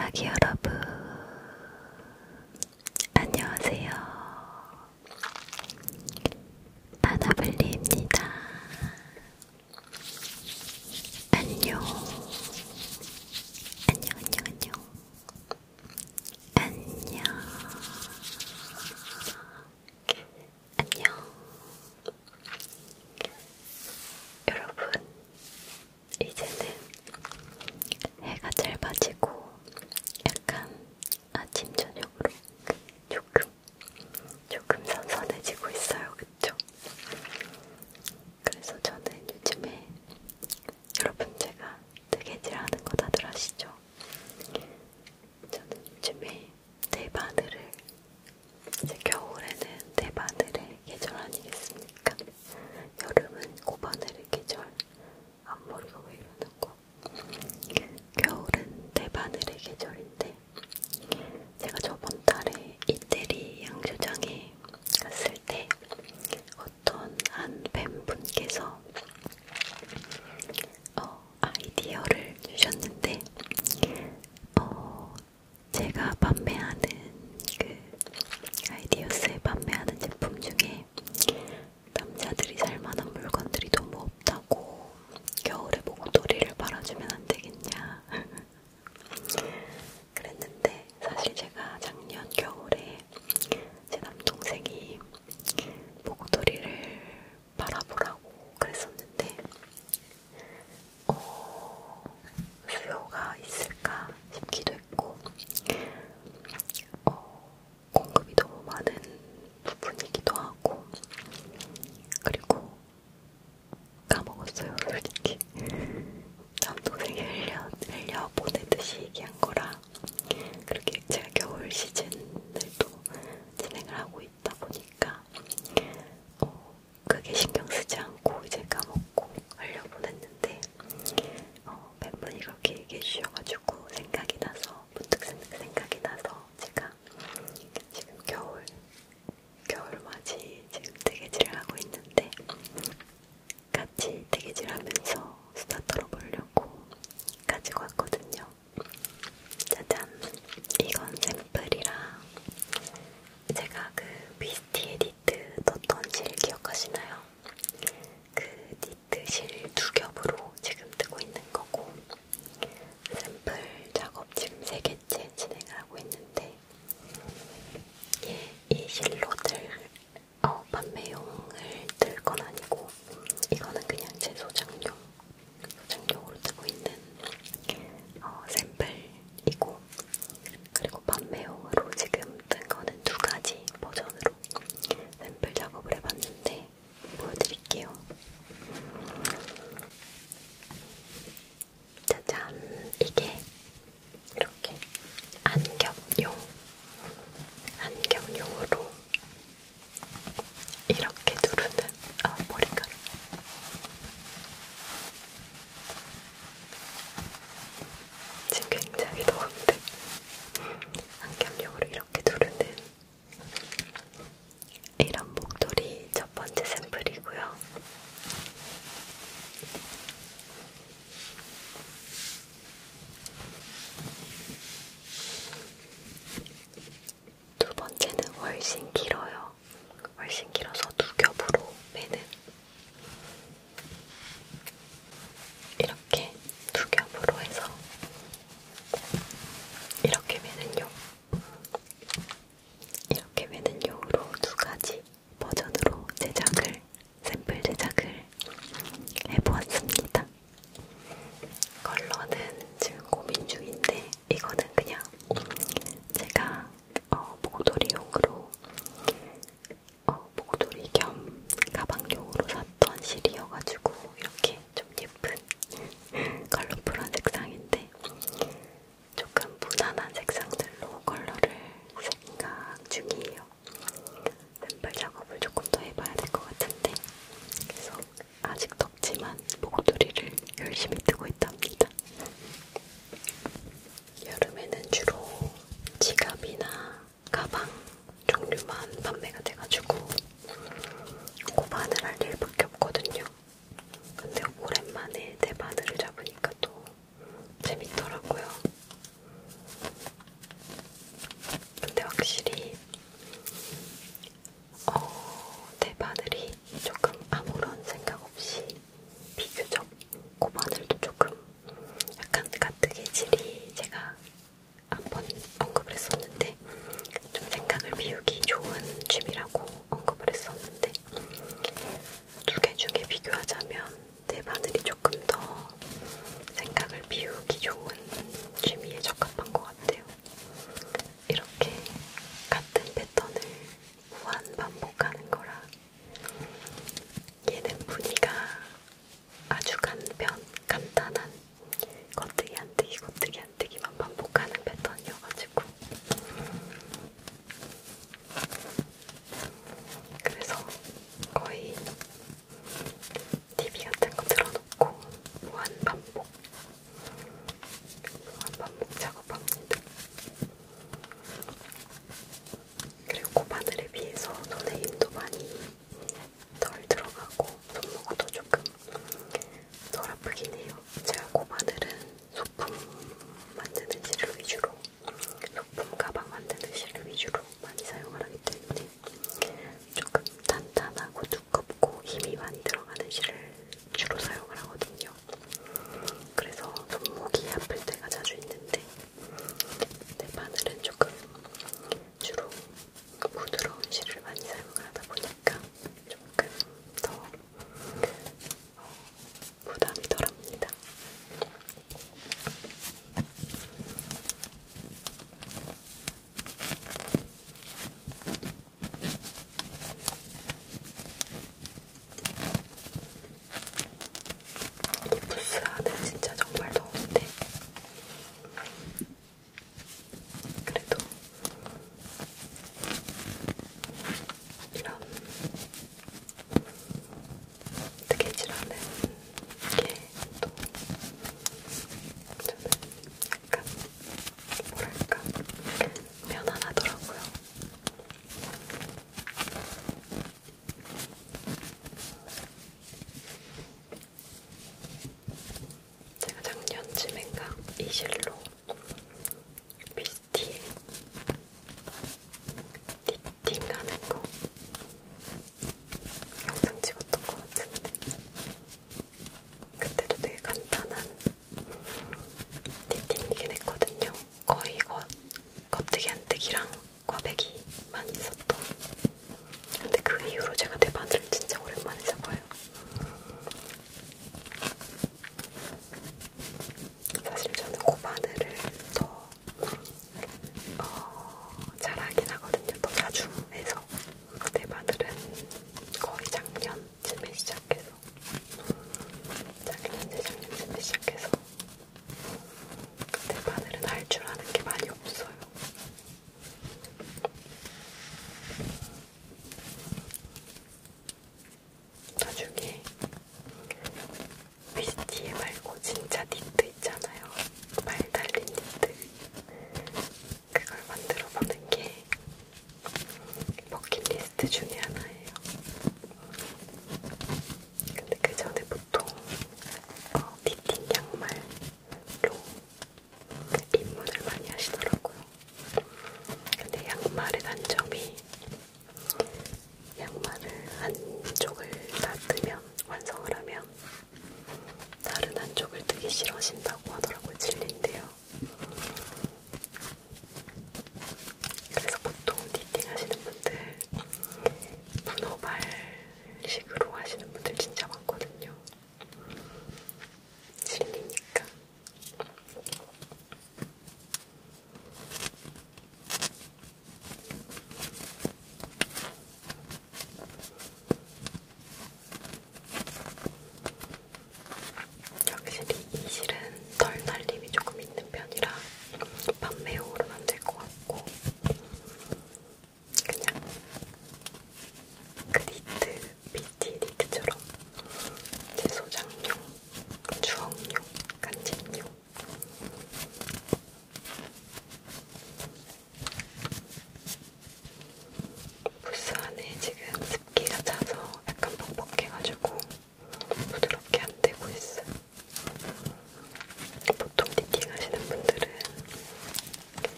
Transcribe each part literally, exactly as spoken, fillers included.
해바라기 여러분, 안녕하세요. 아나블리입니다. 안녕. 안녕, 안녕, 안녕. 안녕. 안녕. 여러분, 이제는 해가 짧아지고 약간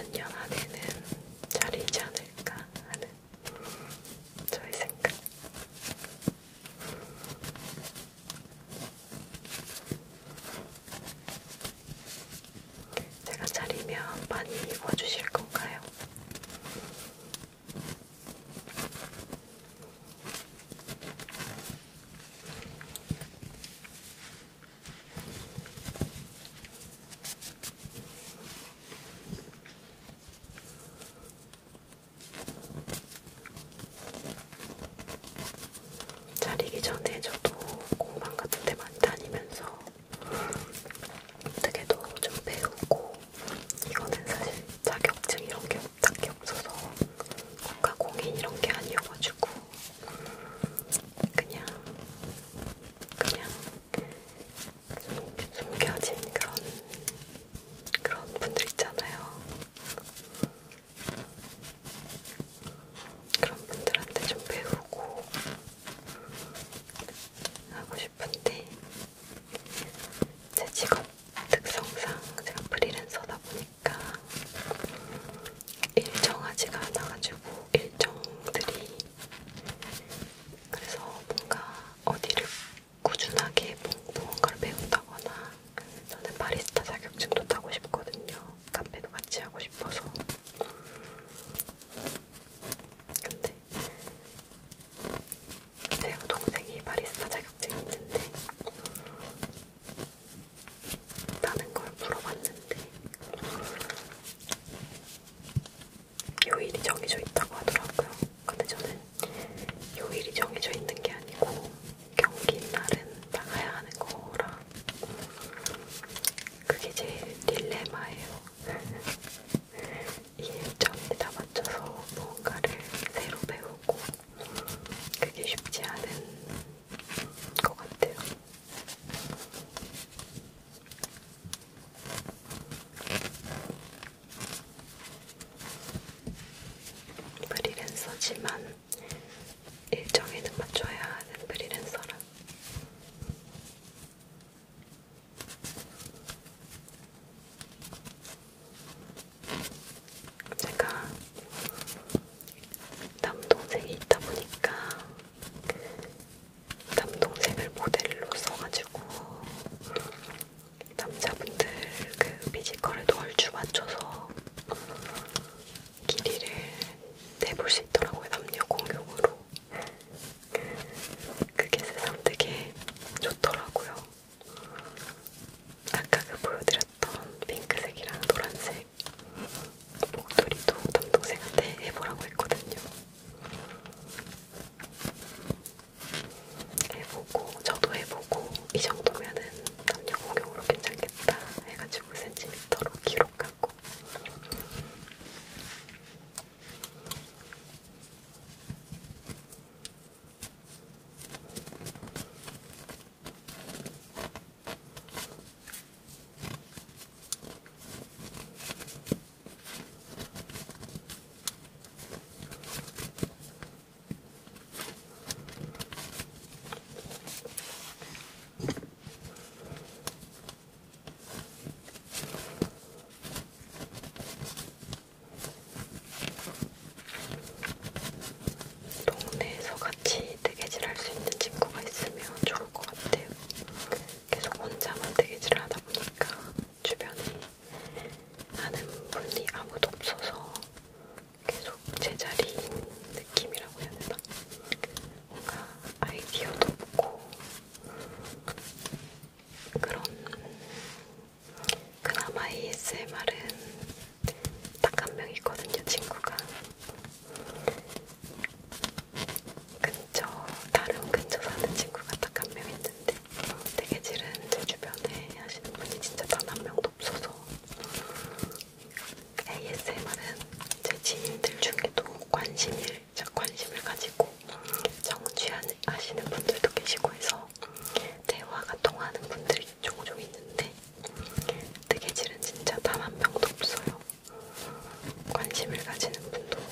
년 안에는 잘리지 않을까 하는 저의 생각. 제가 차리면 많이 와주실 건가요? 자리기 전에 저도 공방 같은 데 많이 다니면서 어떻게도 좀 배우고, 이거는 사실 자격증 이런 게 딱히 없어서 국가 공인 이런 게 아니어가지고 그냥 그냥 숨, 숨겨진 그런 그런 분들 있잖아요. 그런 분들한테 좀 배우고 하고 싶은데, 제 직업 특성상 제가 프리랜서다 보니까 일정하지가 않아가지고 일정들이, 그래서 뭔가 어디를 꾸준하게 무언가를 배운다거나, 저는 바리스타 자격증도 따고 싶거든요. 카페도 같이 하고 싶어서. 근데 제 동생이 바리스타 자격증이 있는데 따는 걸 물어봤는데 요일이 정해져 있다고 하더라고요. 근데 저는 요일이 정해져 있는 게 아니고 경기 날은 나가야 하는 거라 그게 제일 딜레마예요. 이 일정에 다 맞춰서 무언가를 새로 배우고 그게 쉽지 않은 것 같아요. 프리랜서지만 일정에는 맞춰야 하는 프리랜서라. 제가 남동생이 있다 보니까 남동생을 모델로 써가지고 남자분들 그 피지컬에 얼추 맞춰서 길이를 내볼 수 있더라고요. 남녀 공용으로. 그게 세상 되게 좋더라고요. 아까 그 보여드렸던 핑크색이랑 노란색 목도리도 남동생한테 해보라고 했거든요. 해보고 저도 해보고 이 정도면은 남녀 공용으로 괜찮겠다 해가지고 센티미터로 기록하고. 동네에서 같이 뜨개질 할 수 있는 친구가 있으면 좋을 것 같아요. 계속 혼자만 뜨개질을 하다 보니까 주변에 아는 분이 아무도 없어서 계속 제자리인 느낌이라고 해야 되나? 뭔가 아이디어도 없고 그런. 그나마 에이에스엠알은 딱 한 명 있거든요, 친구가. 근처, 다른 근처 사는 친구가 딱 한 명 있는데 뜨개질은 제 주변에 하시는 분이 진짜 단 한 명도 없어서 에이에스엠알은 제 지인들 중에도 관심을, 관심을 가지고 정취하시는 분들도 계시고 해서 대화가 통하는 분들이 종종 있는데 뜨개질은 진짜 단 한 명도 없어요. 관심을 가지는 분도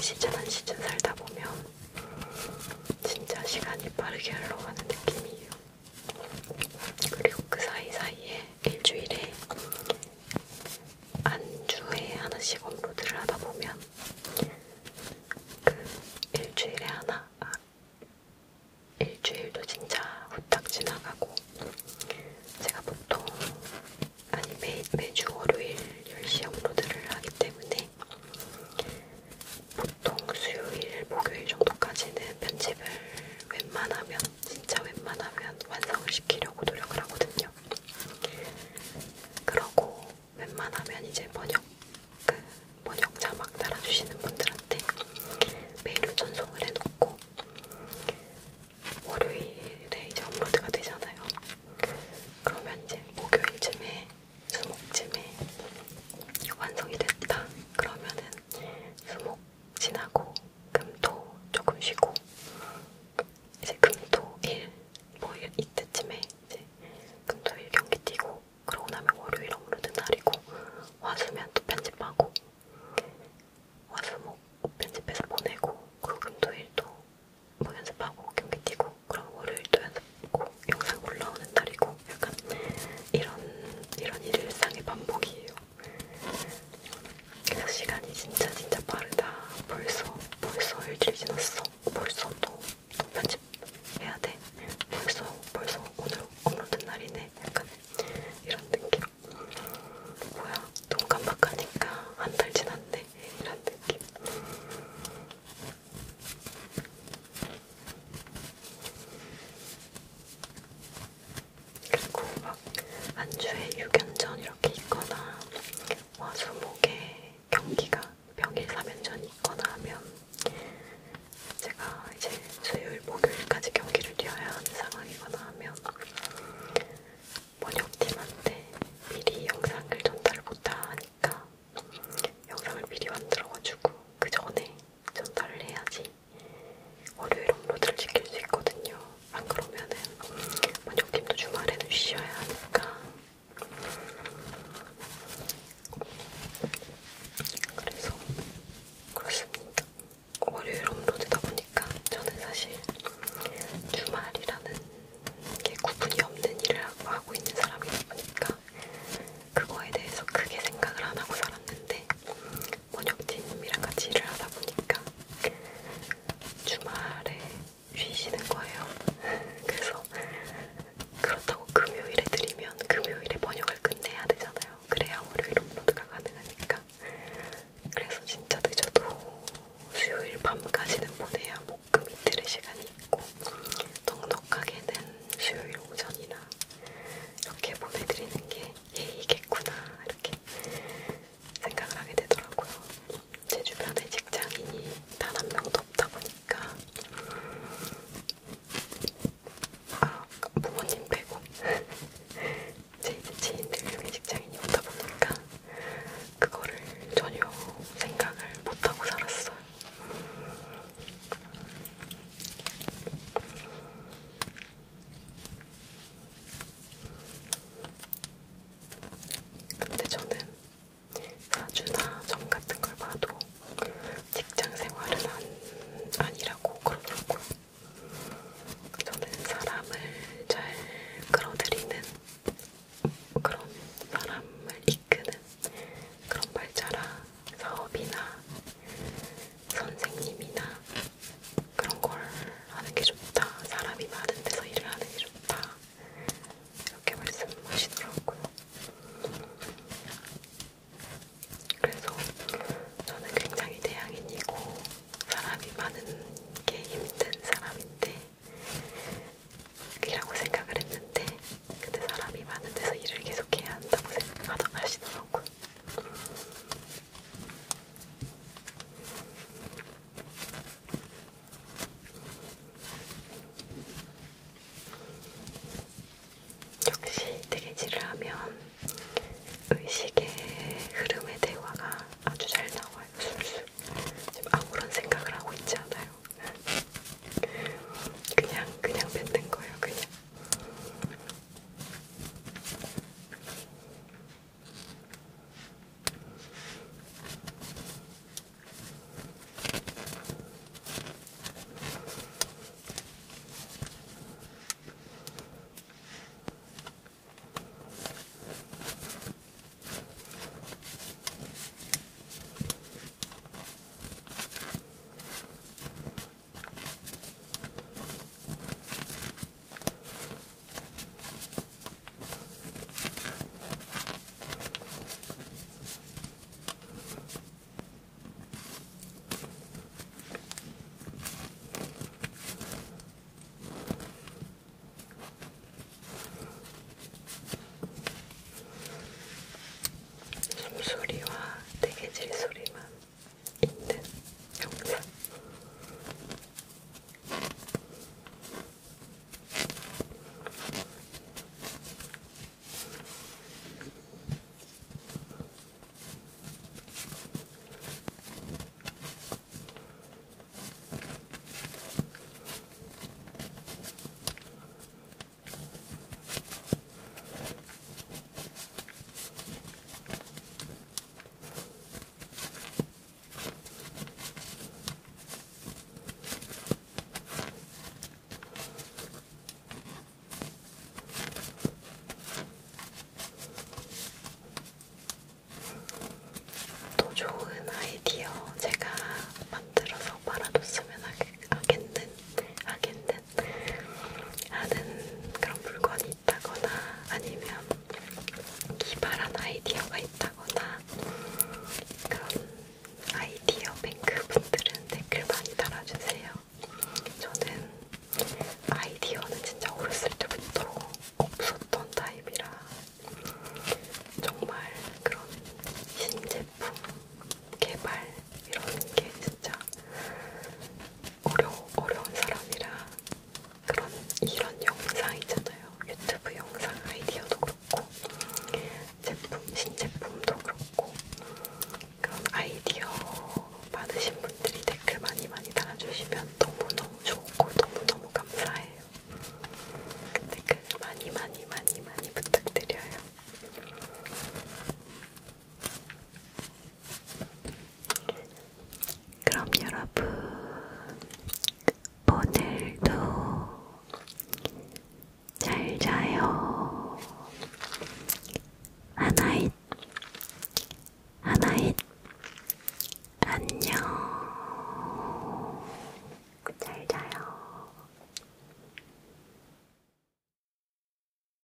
시즌 한 시즌 살다 보면 진짜 시간이 빠르게 흘러가는 느낌이에요. 그리고 그 사이사이에 일주일에 한 주에 하나씩 업로드를 하다 보면 그 일주일에 하나, 아, 일주일도 진짜 후딱 지나가고 제가 보통 아니 매, 매주 월요일 열 시 업로드를 하기 때문에 보통 수요일, 목요일 정도까지는 편집을 웬만하면 진짜 웬만하면 완성을 시키려고 노력을 하거든요. 그러고 웬만하면 이제 번역 그 번역 자막 달아주시는 분들한테 메일로 전송을 해놓고 월요일에 이제 업로드가 되잖아요. 그러면 이제 목요일쯤에 수목쯤에 완성이 됐다. 그러면은 수목 지나고 금토 조금 쉬고 이제 금토일 뭐 이때쯤에 이제 금토일 경기 뛰고 그러고 나면 월요일 업로드 날이고 화수면 또 편집하고 화수목 편집해서 보내고 그리고 금토일 또 뭐 연습하고 경기 뛰고 그럼 월요일 또 연습하고 영상 올라오는 날이고 약간 이런 이런 일상의 반복이에요. 그래서 시간이 진짜 진짜 빠르다. 벌써 벌써 일주일 지났어. 벌써 또, 또 편집해야 돼. 벌써 벌써 오늘 업로드 날이네. 약간 이런 느낌. 뭐야 눈 깜빡하니까 한 달 지났네. 이런 느낌. 그리고 막 한 주에 육 연전 이렇게 있거나 화수목에 경기가 평일 삼 연전이 있거나 하면 제가 이제 수요일, 목요일까지 경기를 뛰어야 하는 상황이거나 하면 번역팀한테 미리 영상을 전달을 못하니까 영상을 미리 만들어가지고 그 전에 전달을 해야지 월요일 업로드를 시킬 수 있거든요. 안 그러면은 번역팀도 주말에는 쉬어야 하니까. 그래서 그렇습니다. 월요일 업로드다 보니까 저는 사실 주말이라는 게 구분이 없는 일을 하고 있는 사람이다 보니까 그거에 대해서 크게 생각을 안 하고 살았는데 번역팀이랑 같이 일을 하다 보니까 주말에 쉬시는 거예요. 그래서 그렇다고 금요일에 드리면 금요일에 번역을 끝내야 되잖아요. 그래야 월요일 업로드가 가능하니까. 그래서 진짜 늦어도 수요일 밤까지는 보내야 목금 이틀의 시간이 있고 넉넉하게는 수요일 오전이나 이렇게 보내드리는 게 예의겠구나 이렇게 생각을 하게 되더라고요. 제 주변에 직장인이 단 한 명도 없다 보니까 아, 부모님 빼고 제 이제 지인들 중에 직장인이 없다 보니까 그거를 전혀 생각을 못하고 살았어요. 해주시면 너무너무 좋고 너무너무 감사해요. 댓글 많이 많이 많이 많이 부탁드려요. 그럼 여러분 오늘도 잘 자요. 하나잇 하나잇 안녕. 잘 자요.